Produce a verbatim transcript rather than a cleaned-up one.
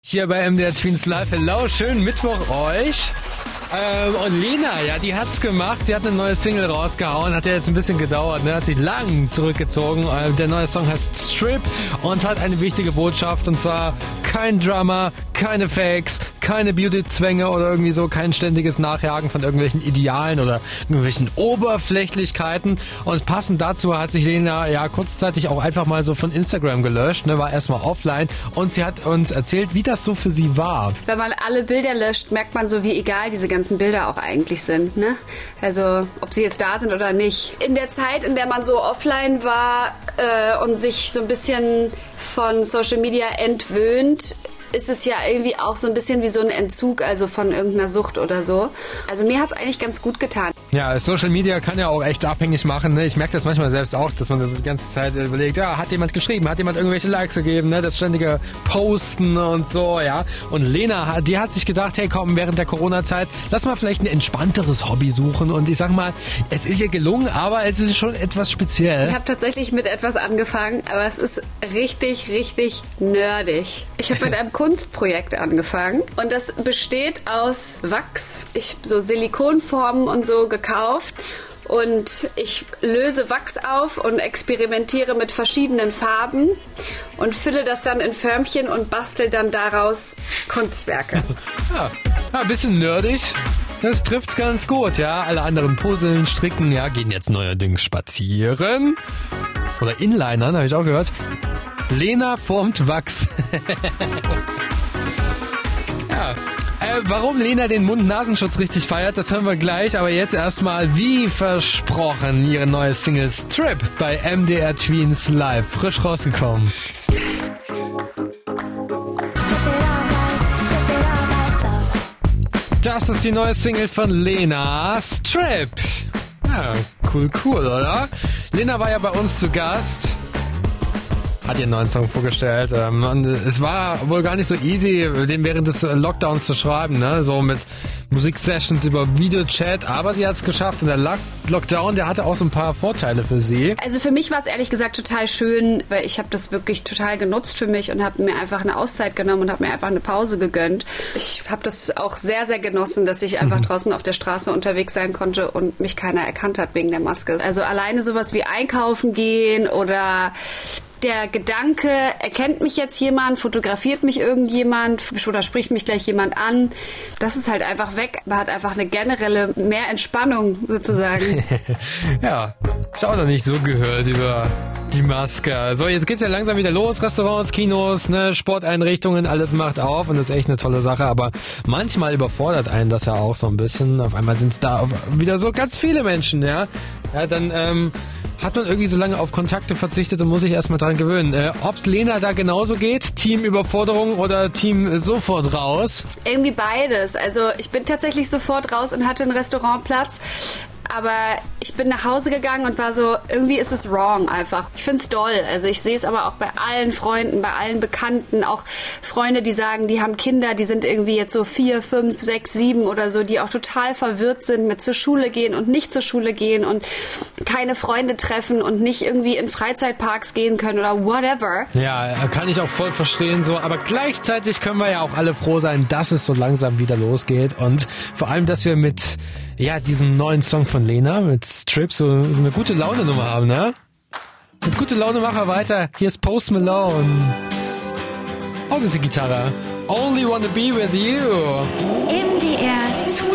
Hier bei M D R Tweens Live. Hello, schönen Mittwoch euch. Ähm, und Lena, ja, die hat's gemacht. Sie hat eine neue Single rausgehauen. Hat ja jetzt ein bisschen gedauert, ne? Hat sich lang zurückgezogen. Äh, der neue Song heißt Strip und hat eine wichtige Botschaft. Und zwar kein Drama, keine Fakes, keine Beauty-Zwänge oder irgendwie so, kein ständiges Nachjagen von irgendwelchen Idealen oder irgendwelchen Oberflächlichkeiten. Und passend dazu hat sich Lena ja kurzzeitig auch einfach mal so von Instagram gelöscht, ne? War erstmal offline. Und sie hat uns erzählt, wie das so für sie war. Wenn man alle Bilder löscht, merkt man so, wie egal diese ganzen Bilder auch eigentlich sind, ne? Also, ob sie jetzt da sind oder nicht. In der Zeit, in der man so offline war äh, und sich so ein bisschen von Social Media entwöhnt, ist es ja irgendwie auch so ein bisschen wie so ein Entzug, also von irgendeiner Sucht oder so. Also mir hat es eigentlich ganz gut getan. Ja, Social Media kann ja auch echt abhängig machen, ne? Ich merke das manchmal selbst auch, dass man das die ganze Zeit überlegt, ja, hat jemand geschrieben, hat jemand irgendwelche Likes gegeben, ne? Das ständige Posten und so, ja. Und Lena, die hat sich gedacht, hey komm, während der Corona-Zeit, lass mal vielleicht ein entspannteres Hobby suchen. Und ich sag mal, es ist ihr gelungen, aber es ist schon etwas speziell. Ich habe tatsächlich mit etwas angefangen, aber es ist richtig, richtig nerdig. Ich habe mit einem Kunstprojekt angefangen und das besteht aus Wachs. Ich habe so Silikonformen und so gekauft und ich löse Wachs auf und experimentiere mit verschiedenen Farben und fülle das dann in Förmchen und bastel dann daraus Kunstwerke. Ja, ein bisschen nerdig. Das trifft's ganz gut, ja. Alle anderen puzzeln, stricken, ja, gehen jetzt neuerdings spazieren. Oder Inlinern, habe ich auch gehört. Lena formt Wachs. Ja. Äh, warum Lena den Mund-Nasenschutz richtig feiert, das hören wir gleich. Aber jetzt erstmal, wie versprochen, ihre neue Single Strip bei M D R Tweens Live. Frisch rausgekommen. Das ist die neue Single von Lena, Strip. Ja, cool, cool, oder? Lena war ja bei uns zu Gast. Hat ihren neuen Song vorgestellt. Und es war wohl gar nicht so easy, den während des Lockdowns zu schreiben, ne? So mit Musiksessions über Videochat, aber sie hat es geschafft. Und der Lock- Lockdown, der hatte auch so ein paar Vorteile für sie. Also für mich war es ehrlich gesagt total schön, weil ich habe das wirklich total genutzt für mich und habe mir einfach eine Auszeit genommen und habe mir einfach eine Pause gegönnt. Ich habe das auch sehr, sehr genossen, dass ich einfach mhm. draußen auf der Straße unterwegs sein konnte und mich keiner erkannt hat wegen der Maske. Also alleine sowas wie einkaufen gehen oder der Gedanke, erkennt mich jetzt jemand, fotografiert mich irgendjemand oder spricht mich gleich jemand an, das ist halt einfach weg. Man hat einfach eine generelle mehr Entspannung sozusagen. Ja, ich habe auch noch nicht so gehört über die Maske. So, jetzt geht's ja langsam wieder los. Restaurants, Kinos, ne, Sporteinrichtungen, alles macht auf und das ist echt eine tolle Sache. Aber manchmal überfordert einen das ja auch so ein bisschen. Auf einmal sind es da wieder so ganz viele Menschen, ja. Ja, dann, ähm, hat man irgendwie so lange auf Kontakte verzichtet und muss sich erstmal dran gewöhnen. Äh, ob Lena da genauso geht? Team Überforderung oder Team sofort raus? Irgendwie beides. Also ich bin tatsächlich sofort raus und hatte einen Restaurantplatz. Aber ich bin nach Hause gegangen und war so, irgendwie ist es wrong einfach. Ich find's doll. Also ich sehe es aber auch bei allen Freunden, bei allen Bekannten, auch Freunde, die sagen, die haben Kinder, die sind irgendwie jetzt so vier, fünf, sechs, sieben oder so, die auch total verwirrt sind mit zur Schule gehen und nicht zur Schule gehen und keine Freunde treffen und nicht irgendwie in Freizeitparks gehen können oder whatever. Ja, kann ich auch voll verstehen so. Aber gleichzeitig können wir ja auch alle froh sein, dass es so langsam wieder losgeht und vor allem, dass wir mit ja diesem neuen Song von Lena mit Strip so, so eine gute Laune-Nummer haben, ne? Mit gute Laune machen wir weiter. Hier ist Post Malone. Auch ein bisschen Gitarre. Only Wanna Be With You. M D R